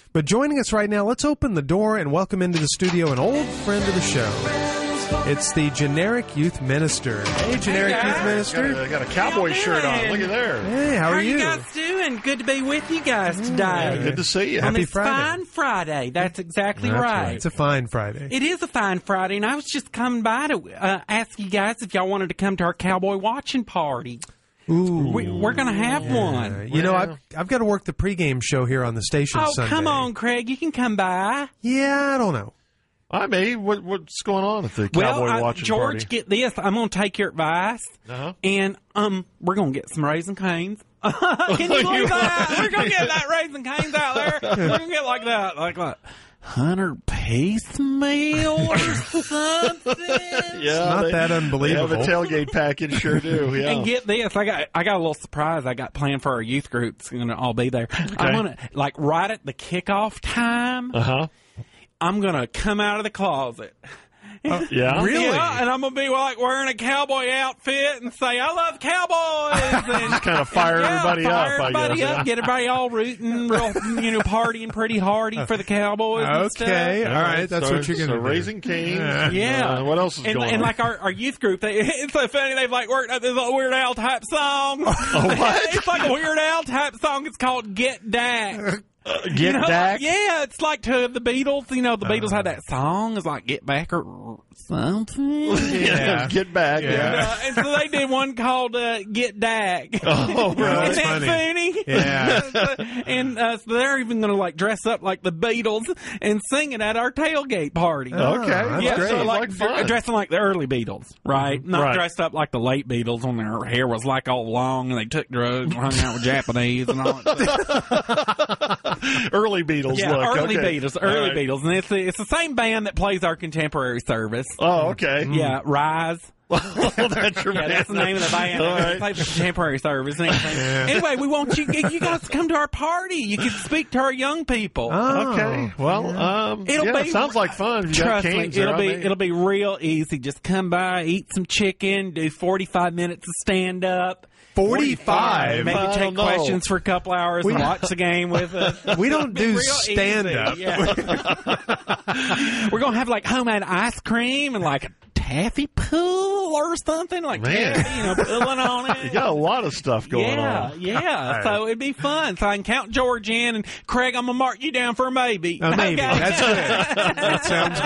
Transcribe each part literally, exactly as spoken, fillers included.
But joining us right now, let's open the door and welcome into the studio an old friend of the show. It's the Generic Youth Minister. Hey, Generic hey, Youth Minister. Got a, got a cowboy shirt on. Look at there. Hey, how, how are you? you guys doing? Good to be with you guys today. Yeah, good to see you. On Happy this Friday. fine Friday. That's exactly That's right. It's a fine Friday. It is a fine Friday, and I was just coming by to uh, ask you guys if y'all wanted to come to our cowboy watching party. Ooh. We, we're going to have Yeah. one. You know, I've, I've got to work the pregame show here on the station Oh, Sunday. come on, Craig. You can come by. Yeah, I don't know. I mean, what, what's going on at the Well, cowboy I, watching George, party? get this. I'm going to take your advice, Uh-huh. and um, we're going to get some Raising Cane's. Can you believe that? We're going to get that Raising Cane's out there. We're going to get like that, like what? Hundred piece meal or something. Yeah, not they, that unbelievable. They have a tailgate package, sure do. Yeah. And get this, I got I got a little surprise I got planned for our youth group. It's going to all be there. I'm going to, like, right at the kickoff time, Uh huh. I'm going to come out of the closet. Uh, yeah. Really? Yeah, and I'm going to be like wearing a cowboy outfit and say, I love cowboys. And Just kind of fire yeah, everybody fire up, everybody I guess. up, get everybody all rooting, real, you know, partying pretty hardy for the Cowboys and stuff. Okay, all right, that's so, what you're going to so do. Raising Cane's. Yeah. Yeah. Uh, what else is and, going and on? like our, our youth group, they, it's so funny. They've like worked out this little Weird Al type song. Oh, what? It's like a Weird Al type song. It's called Get Dak. Uh, get You know, Dak. Yeah, it's like to the Beatles. You know, the Beatles had that song. It's like Get Back or something. Yeah. Get back. Yeah. Yeah. Uh, and so they did one called uh, Get Dak. Oh, right. That's Isn't that funny. funny? Yeah. and uh, so they're even going to like dress up like the Beatles and sing it at our tailgate party. Oh, Okay. that's yeah, great. so like, Like fun. dressing like the early Beatles, right? Not Right. dressed up like the late Beatles when their hair was like all long and they took drugs and hung out with Japanese and all that stuff. Early Beatles Yeah, look. early okay. Beatles, early All right. Beatles, and it's the, it's the same band that plays our contemporary service. Oh, okay. Yeah, Rise. Oh, that's your Yeah, that's the name of the band. All They right. play the contemporary service and everything. Anyway, we want you you guys to come to our party. You can speak to our young people. Oh. Okay. Well, um, It'll yeah, be- sounds like fun. You got Trust me, canes there, it'll I be mean. it'll be real easy. Just come by, eat some chicken, do forty-five minutes of stand up. forty-five? Maybe I take don't know. questions for a couple hours and watch the game with us. We don't It'll be do real stand-up. easy, yeah. We're gonna have like homemade ice cream and like a taffy pool or something like Man. taffy, you know, pulling on it. You got a lot of stuff going yeah, on. yeah. So it'd be fun. So I can count George in, and Craig, I'm gonna mark you down for a maybe. Uh, maybe. Okay. That's good. That sounds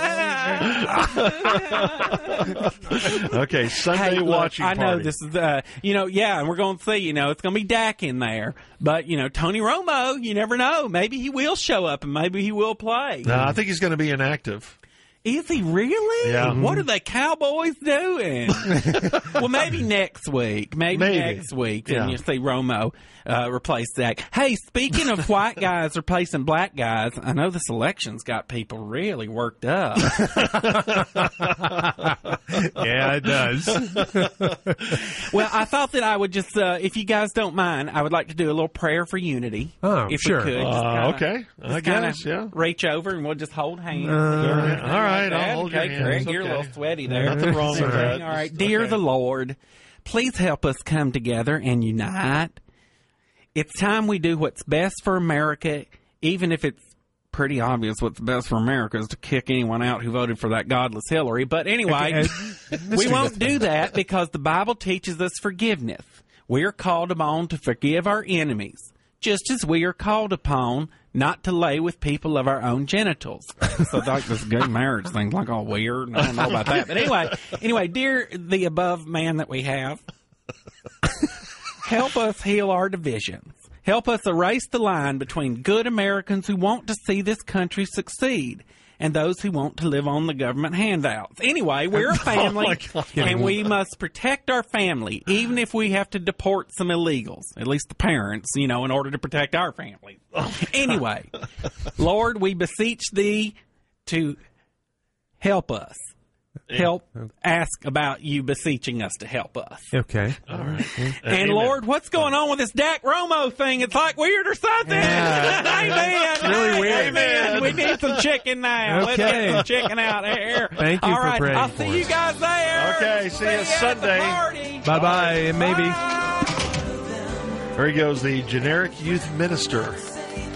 good. Okay, Sunday Hey, look, watching I know party. this is, uh, you know, yeah, and we're going to see, you know, it's going to be Dak in there. But, you know, Tony Romo, you never know. Maybe he will show up and maybe he will play. No, I think he's going to be inactive. Is he really? Yeah. What are the Cowboys doing? Well, maybe next week. Maybe, Maybe. next week. Yeah. And you see Romo uh, replace Dak. Hey, speaking of white guys replacing black guys, I know this election's got people really worked up. Yeah, it does. Well, I thought that I would just, uh, if you guys don't mind, I would like to do a little prayer for unity. Oh, if sure. we could. Just Uh, kinda- okay. I just kinda guess, yeah. Reach over and we'll just hold hands. Uh, all right, Like I'll that. hold okay, your hands. Craig, Okay. you're a little sweaty there. Nothing wrong with Okay, that. All right. Just- Dear okay. the Lord, please help us come together and unite. It's time we do what's best for America, even if it's pretty obvious what's best for America is to kick anyone out who voted for that godless Hillary. But anyway, we won't do that because the Bible teaches us forgiveness. We are called upon to forgive our enemies, just as we are called upon not to lay with people of our own genitals. So like this gay marriage thing's like all weird. And I don't know about that. But anyway, anyway, dear the above man that we have, help us heal our divisions. Help us erase the line between good Americans who want to see this country succeed and those who want to live on the government handouts. Anyway, we're a family, my God. and we must protect our family, even if we have to deport some illegals, at least the parents, you know, in order to protect our families. Anyway, Lord, we beseech thee to help us. Help, ask about you beseeching us to help us. Okay. All right. And Amen. Lord, what's going on with this Dak Romo thing? It's like weird or something. Amen. really Hey, weird. Amen. We need some chicken now. Let's Okay. get some chicken out here. Thank you All for right. praying I'll for see us. you guys there. Okay, see you at the Sunday. party. Bye-bye, maybe. There he goes, the generic youth minister.